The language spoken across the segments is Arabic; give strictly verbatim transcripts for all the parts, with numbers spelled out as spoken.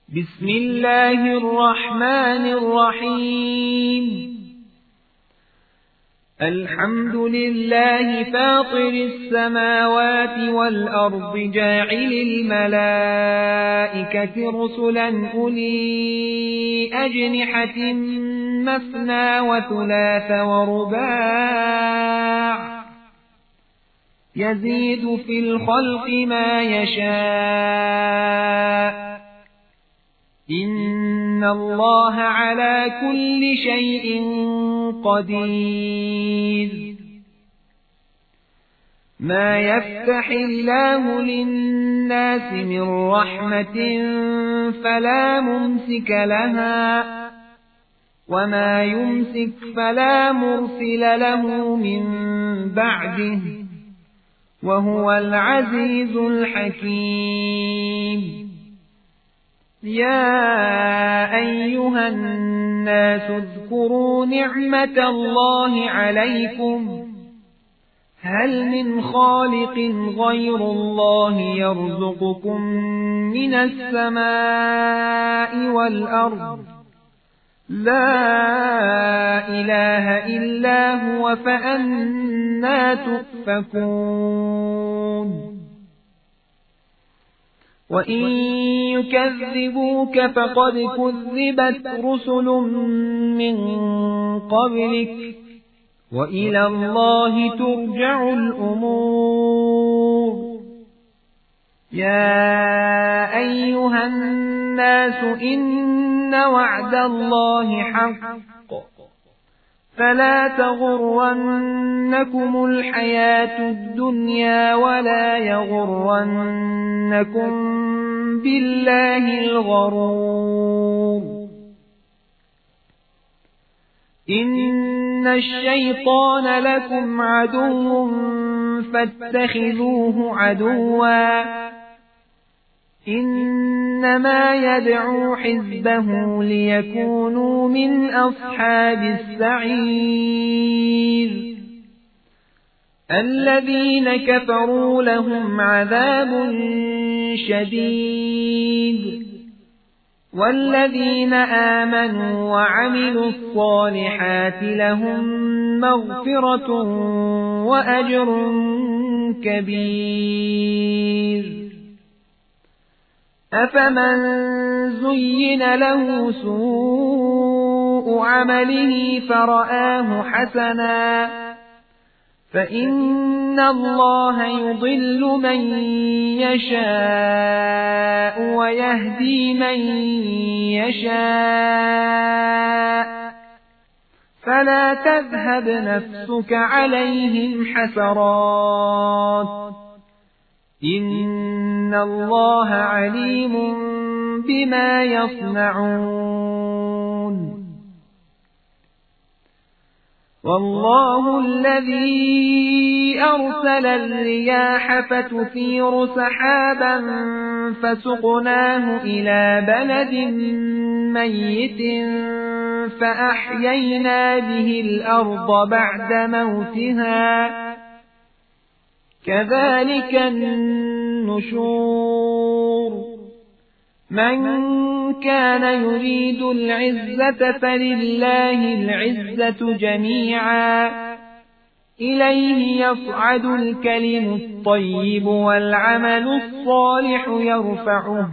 بسم الله الرحمن الرحيم. الحمد لله فاطر السماوات والأرض جاعل الملائكة رسلا أولي أجنحة مثنى وثلاث ورباع يزيد في الخلق ما يشاء إن الله على كل شيء قدير. ما يفتح الله للناس من رحمة فلا ممسك لها وما يمسك فلا مرسل له من بعده وهو العزيز الحكيم. يا أيها الناس اذكروا نعمة الله عليكم هل من خالق غير الله يرزقكم من السماء والأرض لا إله إلا هو فأنى تؤفكون. وإن يكذبوك فقد كذبت رسل من قبلك وإلى الله ترجع الأمور. يا أيها الناس إن وعد الله حق فلا تغرنكم الحياة الدنيا ولا يغرنكم بالله الغرور. إن الشيطان لكم عدو فاتخذوه عدوا إنما يدعو حزبه ليكونوا من أصحاب السعير. الذين كفروا لهم عذاب شديد والذين آمنوا وعملوا الصالحات لهم مغفرة وأجر كبير. أفمن زين له سوء عمله فرآه حسنا فإن الله يضل من يشاء ويهدي من يشاء فلا تذهب نفسك عليهم حسرات إن الله عليم بما يصنعون. والله الذي أرسل الرياح فتثير سحابا فسقناه إلى بلد ميت فأحيينا به الأرض بعد موتها كذلك النشور. من كان يريد العزة فلله العزة جميعا إليه يصعد الكلم الطيب والعمل الصالح يرفعه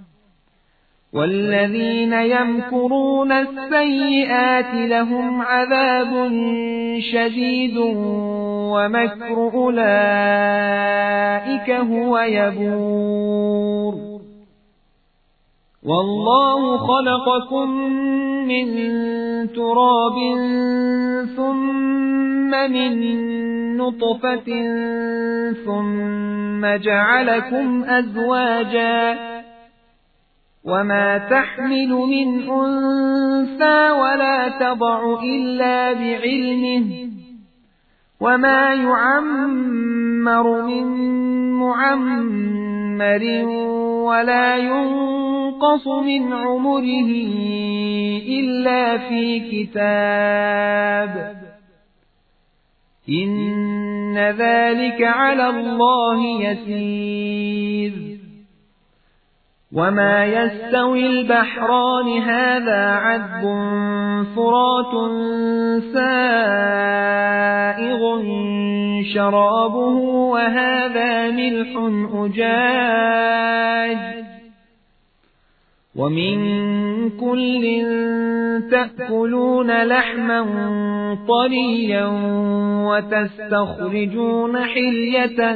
والذين يمكرون السيئات لهم عذاب شديد ومكر أولئك هو يبور. والله خلقكم من تراب ثم من نطفة ثم جعلكم أزواجا وما تحمل من أنثى ولا تضع إلا بعلمه وما يعمر من معمر ولا ينقص من عمره إلا في كتاب إن ذلك على الله يسير. وما يستوي البحران هذا عذب فرات سائغ شرابه وهذا ملح أجاج ومن كل تأكلون لحما طريا وتستخرجون حلية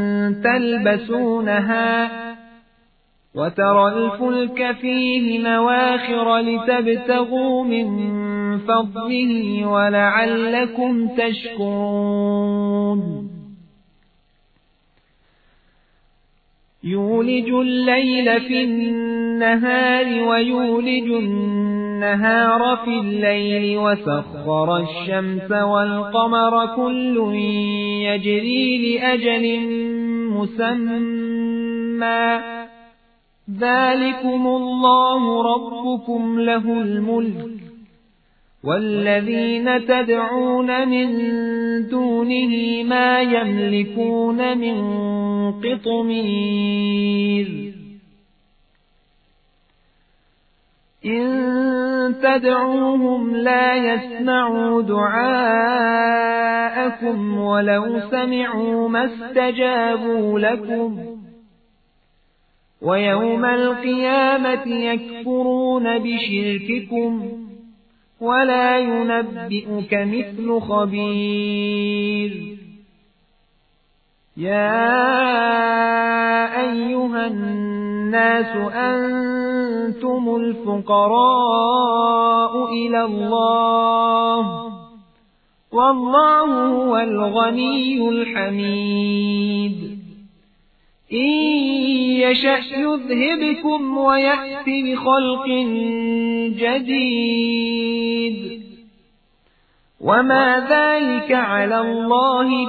تلبسونها وترى الفلك فيه مواخر لتبتغوا من فضله ولعلكم تشكرون يولج الليل في النهار ويولج النهار في الليل وسخر الشمس والقمر كل يجري لأجل مسمى ذلكم الله ربكم له الملك والذين تدعون من دونه ما يملكون من قطمير إن تدعوهم لا يسمعوا دعاءكم ولو سمعوا ما استجابوا لكم ويوم القيامة يكفرون بشرككم ولا ينبئك مثل خبير يا أيها الناس أنتم الفقراء إلى الله والله هو الغني الحميد إن يشأ يذهبكم ويأتي بخلق جديد وما ذلك على الله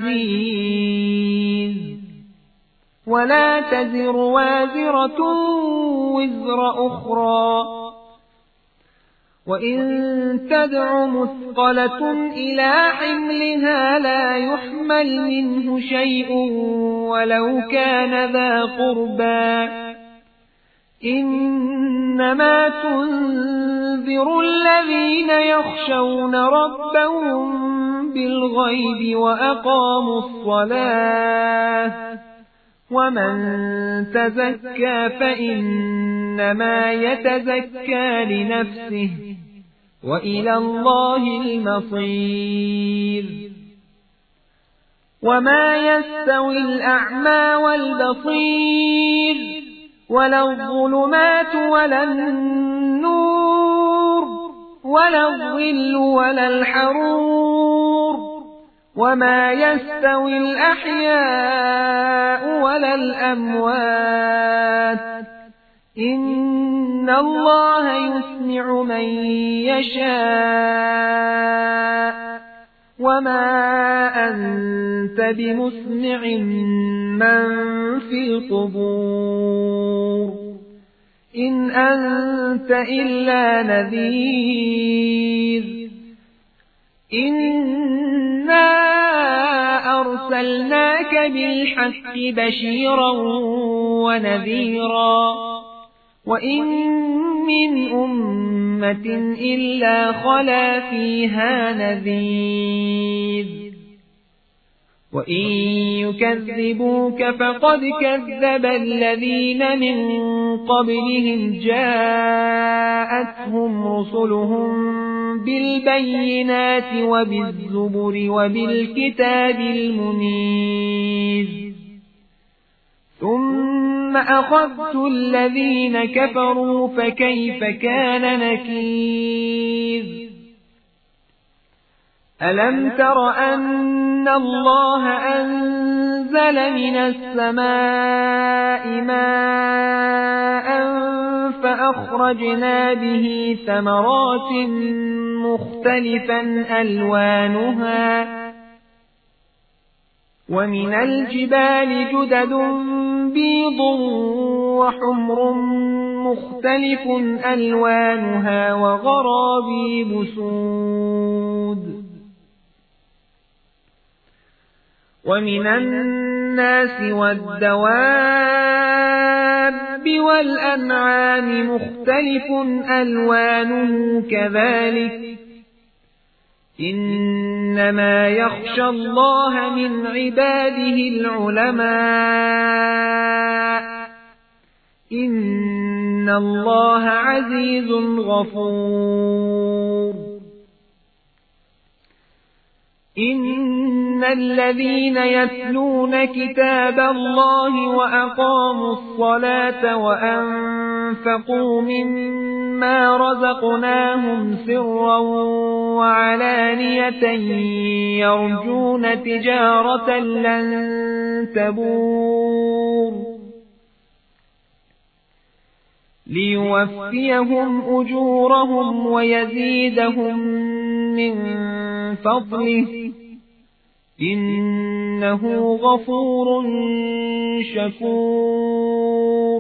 بعزيز ولا تزر وازرة وزر أخرى وإن تدع مثقلة إلى حملها لا يحمل منه شيء ولو كان ذا قربى إنما تنذر الذين يخشون ربهم بالغيب وأقاموا الصلاة ومن تزكى فإنما يتزكى لنفسه وإلى الله المصير وما يستوي الأعمى والبصير ولا الظلمات ولا النور ولا الظل ولا الحرور وما يستوي الأحياء ولا الأموات إن الله يسمع من يشاء وما أنت بمسمع من في القبور إن أنت إلا نذير إنا أرسلناك بالحق بشيرا ونذيرا وإن من أمة إلا خلا فيها نذير وإن يكذبوك فقد كذب الذين من قبلهم جاءتهم رسلهم بالبينات وبالزبر وبالكتاب المنير ثم أخذت الذين كفروا فكيف كان نكير ألم تر أن الله أنزل من السماء ماء فأخرجنا به ثمرات مختلفا ألوانها ومن الجبال جدد بيض وحمر مختلف ألوانها وغرابيب سود ومن الناس والدواب والأنعام مختلف ألوانه كذلك إنما يخشى الله من عباده العلماء إن الله عزيز غفور إن الذين يتلون كتاب الله وأقاموا الصلاة وأنفقوا مما رزقناهم سرا وعلانية يرجون تجارة لن تبور ليوفيهم أجورهم ويزيدهم من فضله إنه غفور شكور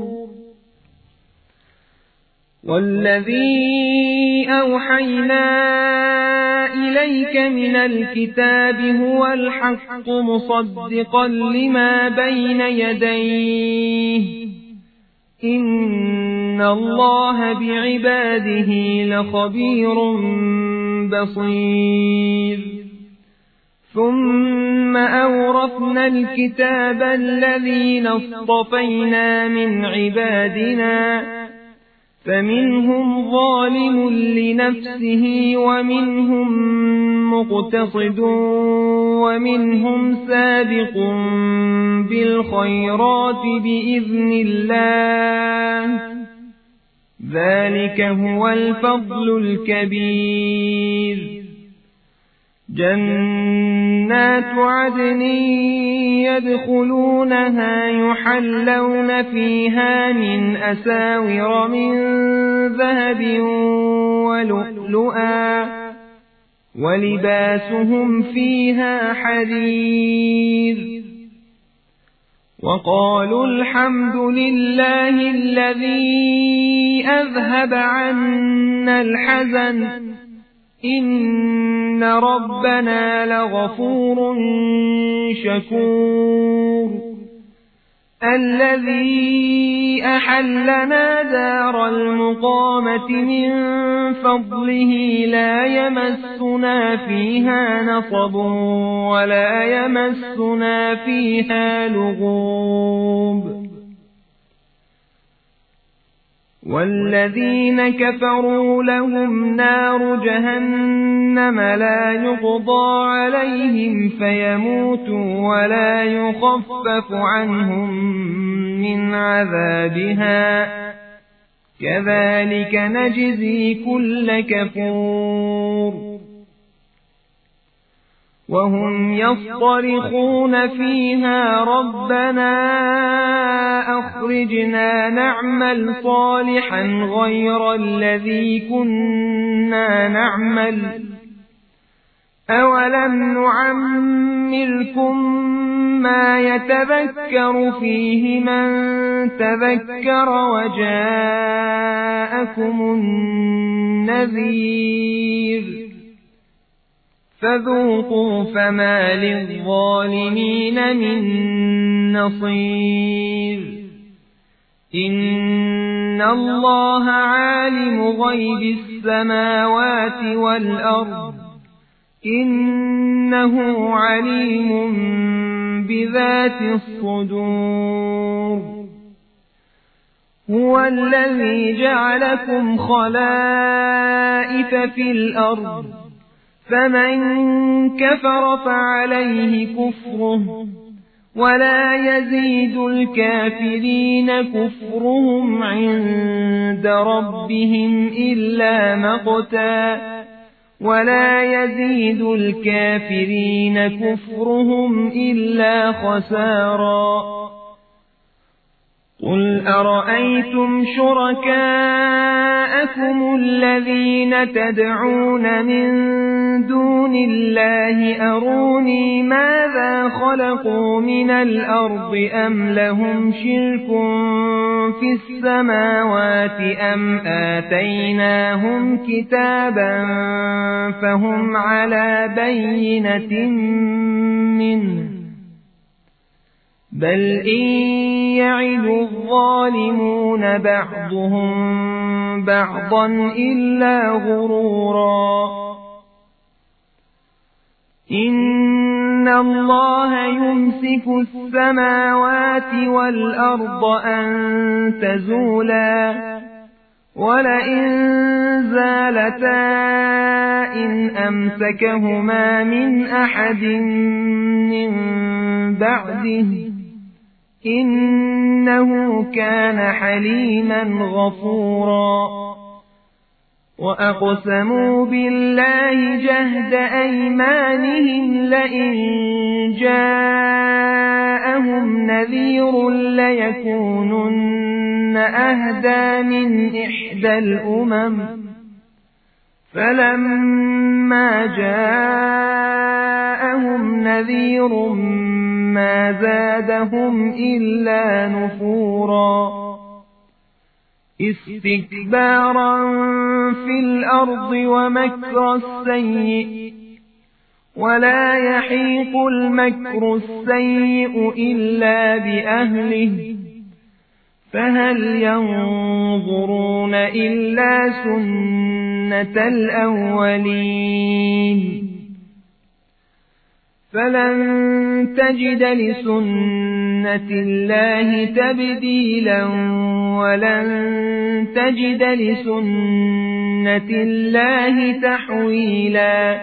والذي أوحينا إليك من الكتاب هو الحق مصدقا لما بين يديه إن الله بعباده لخبير بصير ثم أورثنا الكتاب الذين اصطفينا من عبادنا فمنهم ظالم لنفسه ومنهم مقتصد ومنهم سابق بالخيرات بإذن الله ذلك هو الفضل الكبير جنات عدن يدخلونها يحلون فيها من أساور من ذهب ولؤلؤا ولباسهم فيها حرير وقالوا الحمد لله الذي أذهب عنا الحزن إن ربنا لغفور شكور الذي أحلنا دار المقامة من فضله لا يمسنا فيها نصب ولا يمسنا فيها لغوب والذين كفروا لهم نار جهنم لا يقضى عليهم فيموتوا ولا يخفف عنهم من عذابها كذلك نجزي كل كفور وهم يصطرخون فيها ربنا أخرجنا نعمل صالحا غير الذي كنا نعمل أولم نعمركم ما يتذكر فيه من تذكر وجاءكم النذير فذوقوا فما للظالمين من نصير إن الله عالم غيب السماوات والأرض إنه عليم بذات الصدور هو الذي جعلكم خلائف في الأرض فمن كفر فعليه كفره ولا يزيد الكافرين كفرهم عند ربهم إلا مقتا ولا يزيد الكافرين كفرهم إلا خسارا قل أرأيتم شركاءكم الذين تدعون من دون الله أروني ماذا خلقوا من الأرض أم لهم شرك في السماوات أم آتيناهم كتابا فهم على بينة منه بل إن يعد الظالمون بعضهم بعضا إلا غرورا إن الله يمسك السماوات والأرض أن تزولا ولئن زالتا إن أمسكهما من أحد من بعده إنه كان حليما غفورا وأقسموا بالله جهد أيمانهم لئن جاءهم نذير ليكونن أهدى من إحدى الأمم فلما جاءهم نذير ما زادهم إلا نفورا استكبارا في الأرض ومكر السيء ولا يحيق المكر السيء إلا بأهله فهل ينظرون إلا سنة الأولين فلن تجد لسنة الله تبديلا ولن تجد لسنة الله تحويلا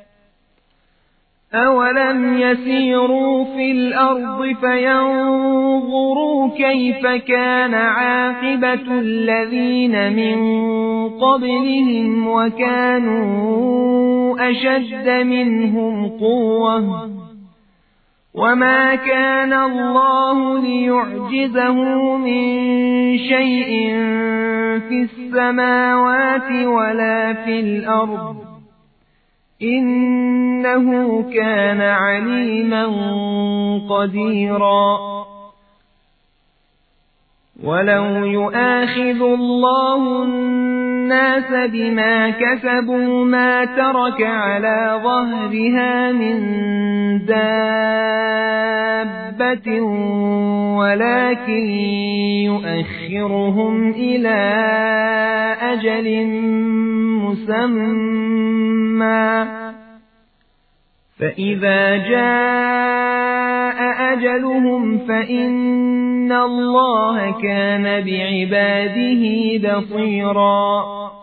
أولم يسيروا في الأرض فينظروا كيف كان عاقبة الذين من قبلهم وكانوا أشد منهم قوة وما كان الله ليعجزه من شيء في السماوات ولا في الأرض إنه كان عليما قديرا ولو يؤاخذ الله الناس بما كسبوا ما ترك على ظهرها من دابة ولكن يؤخرهم إلى أجل مسمى فإذا جاء أجلهم فإن الله كان بعباده بصيرا